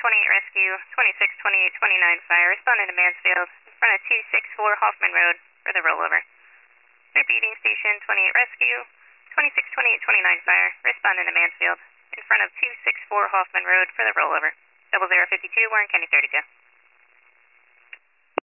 Rescue, 262829 fire, responding to Mansfield, in front of 264 Hoffman Road for the rollover. Repeating, Station 28 Rescue, 262829 fire, responding to Mansfield, in front of 264 Hoffman Road for the rollover. 0052, Warren County 32.